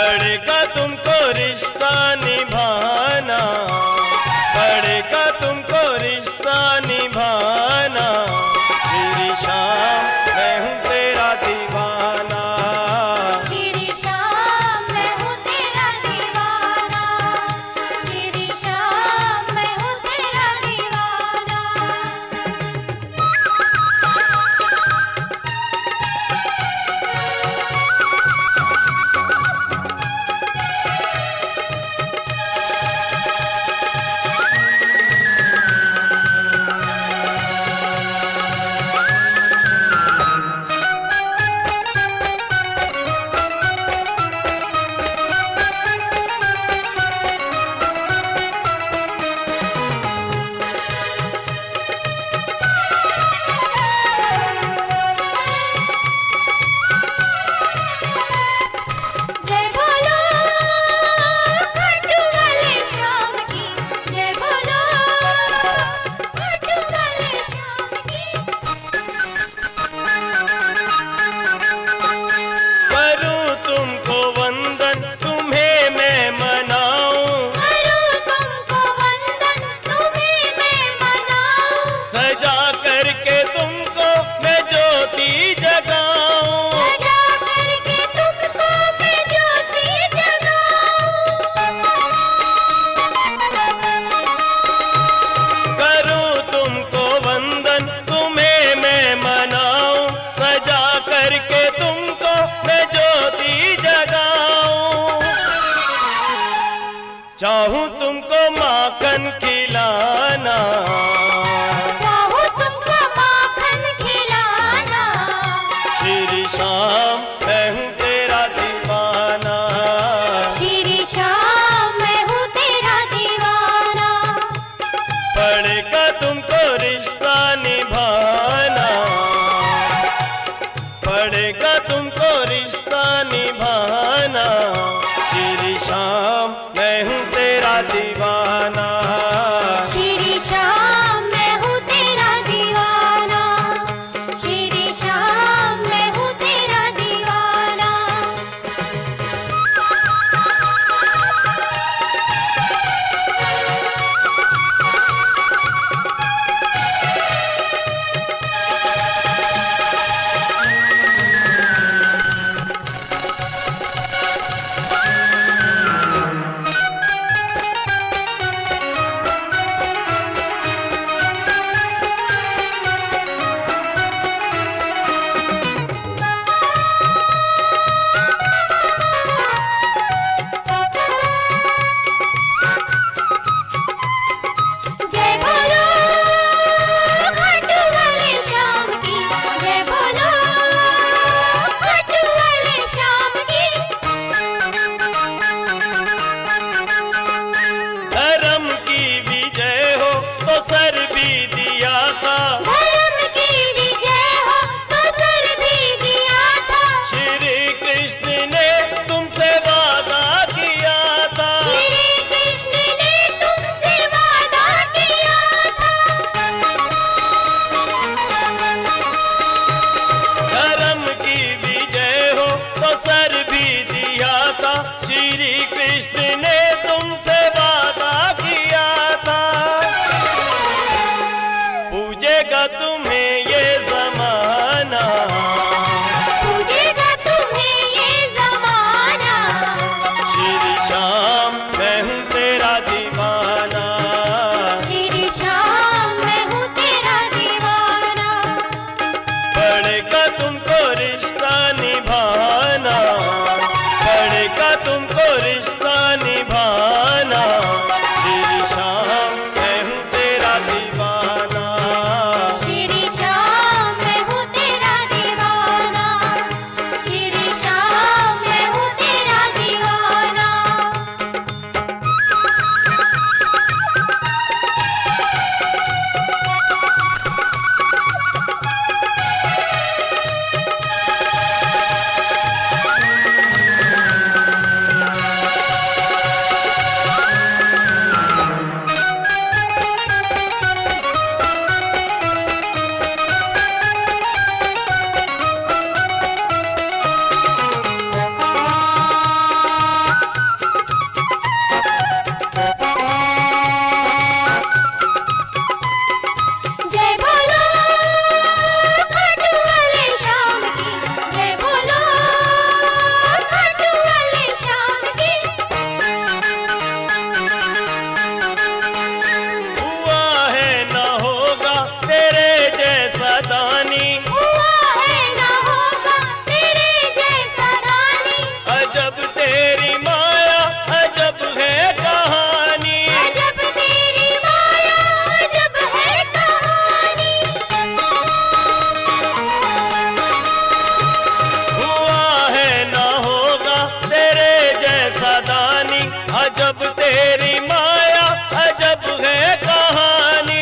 पड़ेगा तुमको रिश्ता निभाना, पड़ेगा तुमको रिश्ता निभाना। श्री श्याम मैं हूँ तेरा दीवाना, श्री श्याम मैं हूँ तेरा दीवाना, श्री श्याम मैं हूँ तेरा दीवाना। चाहूं तुमको माखन खिलाना, चाहूं तुमको माखन खिलाना। श्री श्याम मैं हूँ तेरा दीवाना, श्री श्याम मैं हूँ तेरा दीवाना। पड़ेगा तुमको रिश्ता निभाना, पड़ेगा तुमको रिश्ता निभाना। श्री श्याम मैं हूँ तेरा दीवाना, श्री श्याम मैं हूँ तेरा दीवाना, श्री श्याम मैं हूँ तेरा दीवाना। श्री कृष्ण ने तुमसे वादा किया था, पूजेगा तुम्हें ये जमाना, पूजेगा तुम्हें ये जमाना। श्री श्याम मैं हूँ तेरा दीवाना, श्री श्याम मैं हूँ तेरा दीवाना। पड़ेगा तुमको रिश्ता निभाना, पड़ेगा तुमको रिश्ता निभाना। श्री श्याम मैं हूँ तेरा दीवाना, श्री श्याम मैं हूँ तेरा दीवाना, श्री श्याम मैं हूँ तेरा दीवाना। तेरी माया अजब है कहानी,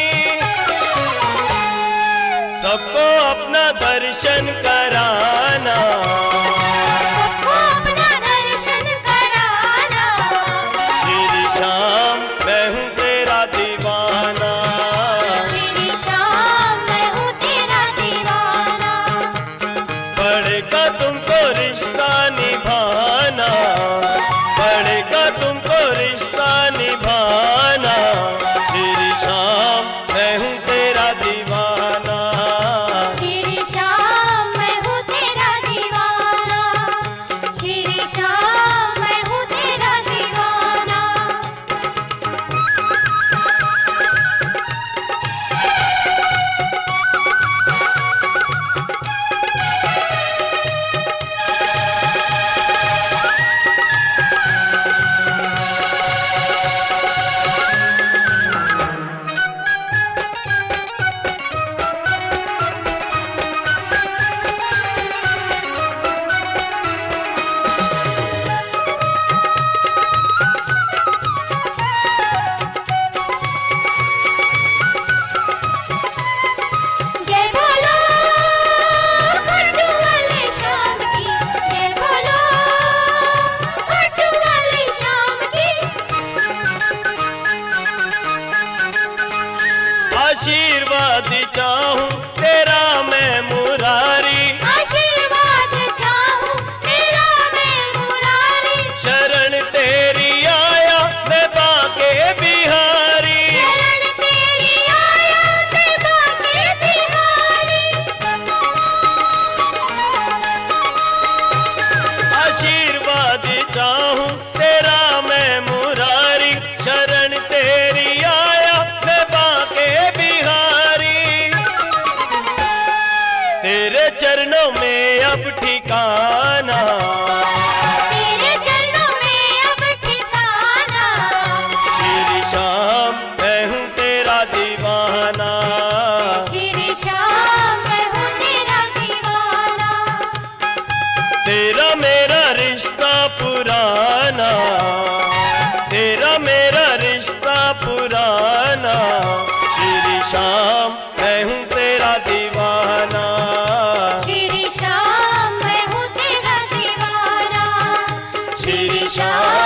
सबको अपना दर्शन कराना, सबको अपना दर्शन कराना। श्री श्याम मैं हूँ तेरा दीवाना, श्री श्याम मैं हूँ तेरा दीवाना। पड़ेगा तुमको रिश्ता निभाना, पड़ेगा तुमको रिश्ता निभाना, श्री श्याम मैं हूँ तेरा दीवाना। श्री श्याम मैं हूँ तेरा दीवाना। श्री श्याम मैं हूँ तेरा दीवाना। जय बोलो खट्टू वाले श्याम की, जय बोलो खट्टू वाले श्याम की। आशीर्वाद चाहूं तेरा मैं मुरारी, आशीर्वाद चाहूं तेरा मैं मुरारी। शरण तेरी आया मैं बाके बिहारी, शरण तेरी आया मैं बाके बिहारी। आशीर्वाद चाहूं तेरा मैं मुरारी, शरण तेरी आया मैं बाके बिहारी। तेरे चरणों में अब ठिकाना, तेरे चरणों में अब ठिकाना। श्री श्याम मैं हूँ तेरा दीवाना, श्री श्याम मैं हूँ तेरा दीवाना। तेरा मेरा रिश्ता पुराना, तेरा मेरा रिश्ता पुराना, श्री श्याम मैं हूँ तेरा दीवाना। श्री श्याम मैं हूँ तेरा दीवाना। श्री श्याम